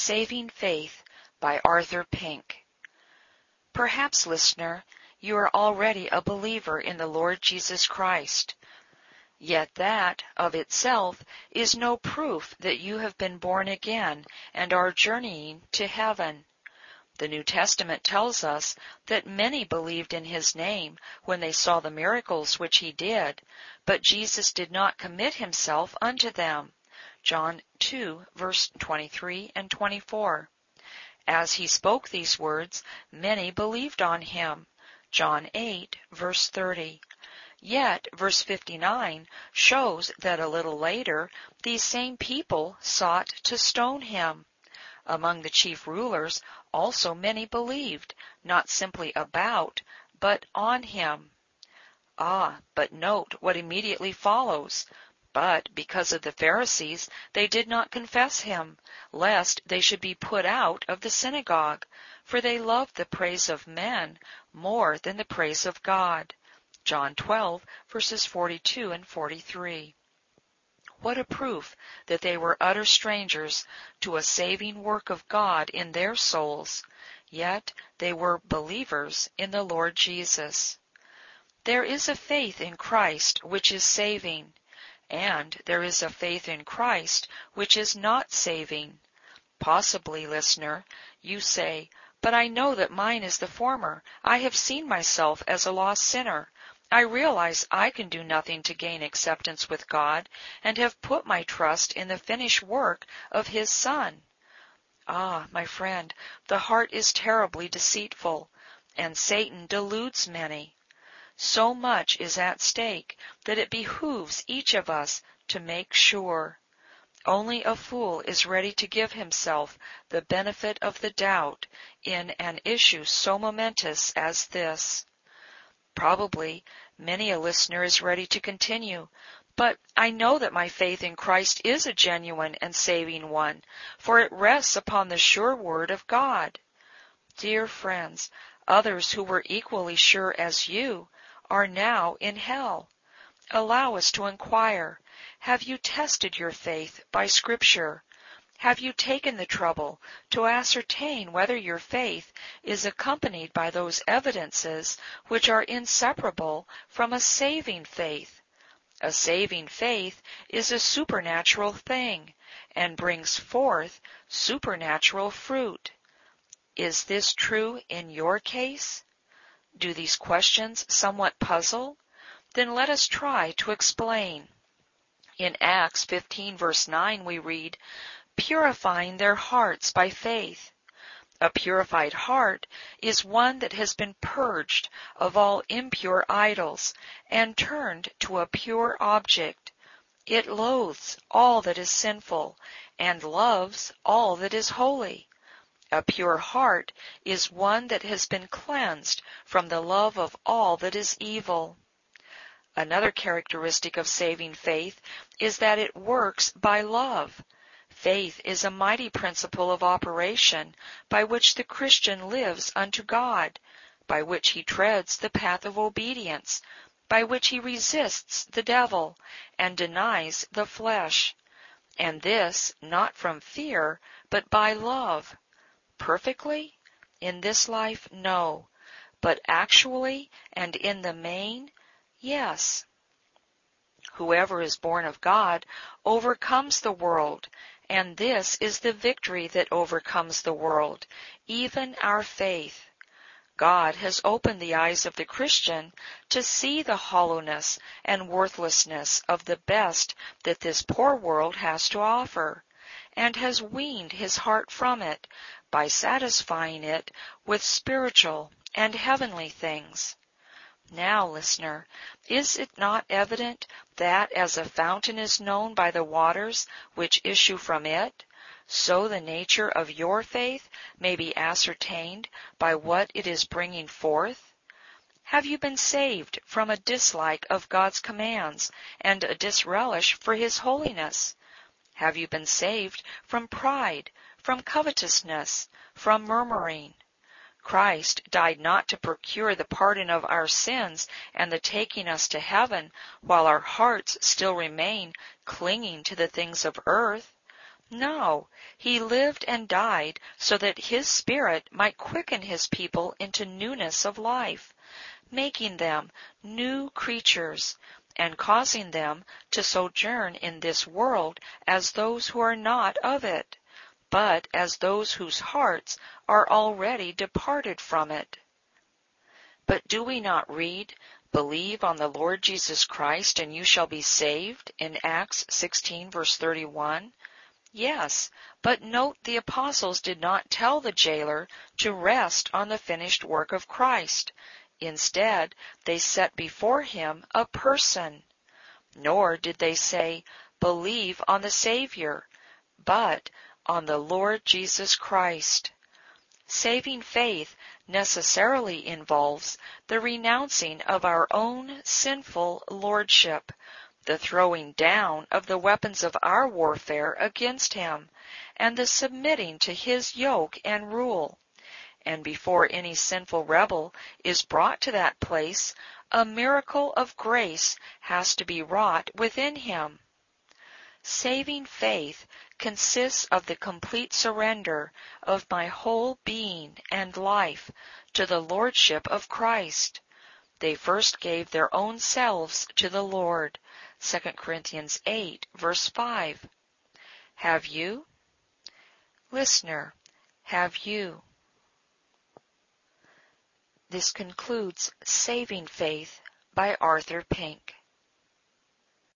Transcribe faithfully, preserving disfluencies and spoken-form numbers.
Saving Faith by Arthur Pink. Perhaps, listener, you are already a believer in the Lord Jesus Christ. Yet that, of itself, is no proof that you have been born again and are journeying to heaven. The New Testament tells us that many believed in his name when they saw the miracles which he did, but Jesus did not commit himself unto them. John two, verse twenty-three and twenty-four. As he spoke these words, many believed on him. John eight, verse thirty. Yet, verse fifty-nine shows that a little later, these same people sought to stone him. Among the chief rulers also many believed, not simply about, but on him. Ah, but note what immediately follows. But because of the Pharisees, they did not confess him, lest they should be put out of the synagogue, for they loved the praise of men more than the praise of God. John twelve, verses forty-two and forty-three. What a proof that they were utter strangers to a saving work of God in their souls, yet they were believers in the Lord Jesus. There is a faith in Christ which is saving, and there is a faith in Christ which is not saving. Possibly, listener, you say, but I know that mine is the former. I have seen myself as a lost sinner. I realize I can do nothing to gain acceptance with God, and have put my trust in the finished work of his Son. Ah, my friend, the heart is terribly deceitful, and Satan deludes many. So much is at stake that it behooves each of us to make sure. Only a fool is ready to give himself the benefit of the doubt in an issue so momentous as this. Probably many a listener is ready to continue, but I know that my faith in Christ is a genuine and saving one, for it rests upon the sure word of God. Dear friends, others who were equally sure as you are now in hell. Allow us to inquire, have you tested your faith by Scripture? Have you taken the trouble to ascertain whether your faith is accompanied by those evidences which are inseparable from a saving faith? A saving faith is a supernatural thing, and brings forth supernatural fruit. Is this true in your case? Do these questions somewhat puzzle? Then let us try to explain. In Acts fifteen, verse nine, we read, purifying their hearts by faith. A purified heart is one that has been purged of all impure idols and turned to a pure object. It loathes all that is sinful and loves all that is holy. A pure heart is one that has been cleansed from the love of all that is evil. Another characteristic of saving faith is that it works by love. Faith is a mighty principle of operation by which the Christian lives unto God, by which he treads the path of obedience, by which he resists the devil and denies the flesh. And this not from fear, but by love. Perfectly? In this life, no. But actually and in the main, yes. Whoever is born of God overcomes the world, and this is the victory that overcomes the world, even our faith. God has opened the eyes of the Christian to see the hollowness and worthlessness of the best that this poor world has to offer, and has weaned his heart from it by satisfying it with spiritual and heavenly things. Now, listener, is it not evident that as a fountain is known by the waters which issue from it, so the nature of your faith may be ascertained by what it is bringing forth? Have you been saved from a dislike of God's commands and a disrelish for his holiness? Have you been saved from pride, from covetousness, from murmuring? Christ died not to procure the pardon of our sins and the taking us to heaven while our hearts still remain clinging to the things of earth. No, he lived and died so that his Spirit might quicken his people into newness of life, making them new creatures, and causing them to sojourn in this world as those who are not of it, but as those whose hearts are already departed from it. But do we not read, "Believe on the Lord Jesus Christ, and you shall be saved," in Acts sixteen, verse thirty-one? Yes, but note the apostles did not tell the jailer to rest on the finished work of Christ. Instead, they set before him a person. Nor did they say, "Believe on the Savior," but on the Lord Jesus Christ. Saving faith necessarily involves the renouncing of our own sinful lordship, the throwing down of the weapons of our warfare against him, and the submitting to his yoke and rule. And before any sinful rebel is brought to that place, a miracle of grace has to be wrought within him. Saving faith consists of the complete surrender of my whole being and life to the Lordship of Christ. They first gave their own selves to the Lord. Second Corinthians eight, verse five. Have you? Listener, have you? This concludes Saving Faith by Arthur Pink.